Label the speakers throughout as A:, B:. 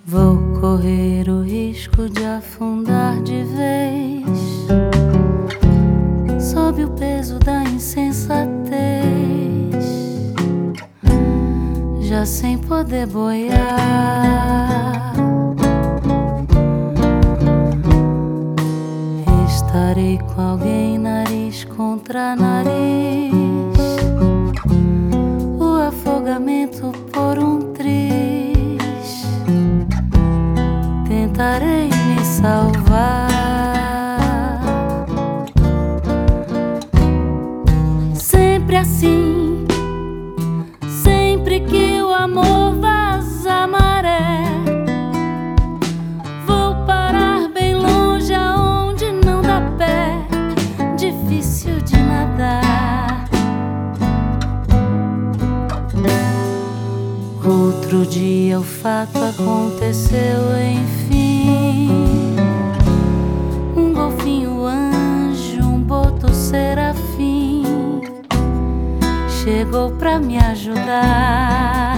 A: Vou correr o risco de afundar de vez sob o peso da insensatez, já sem poder boiar. Estarei com alguém nariz contra nariz, o afogamento por um triz. Tentarei me salvar, sempre assim, sempre que o amor vaza a maré. Vou parar bem longe aonde não dá pé, difícil de nadar. Outro dia o fato aconteceu, enfim. Um golfinho anjo, um boto serafim, chegou pra me ajudar.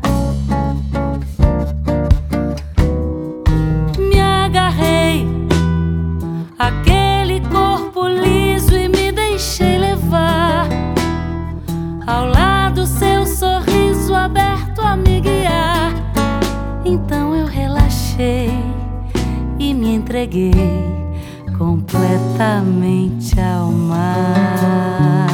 A: Me agarrei àquele corpo liso e me deixei levar. Ao lado seu sorriso aberto a me guiar. Então eu relaxei e me entreguei completamente ao mar.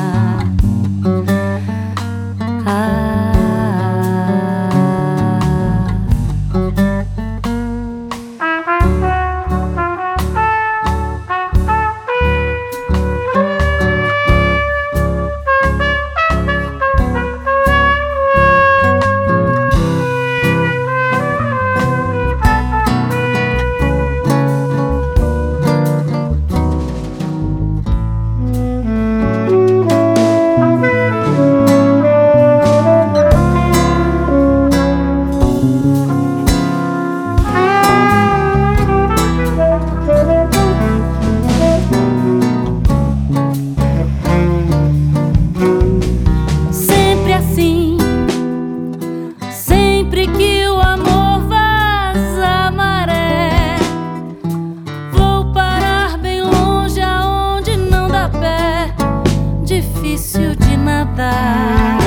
A: Difícil de nadar.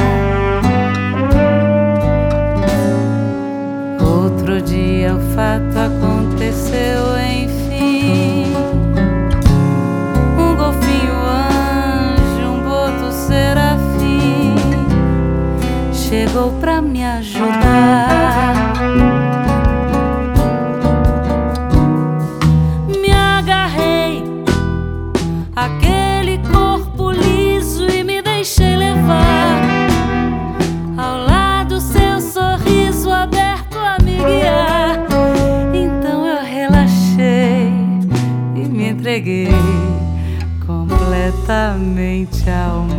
A: Outro dia o fato aconteceu, enfim. Um golfinho anjo, um boto serafim, chegou pra me ajudar. Me agarrei àquele corpo liso e me deixei levar. Ao lado seu sorriso aberto a me guiar. Então eu relaxei e me entreguei completamente ao mar.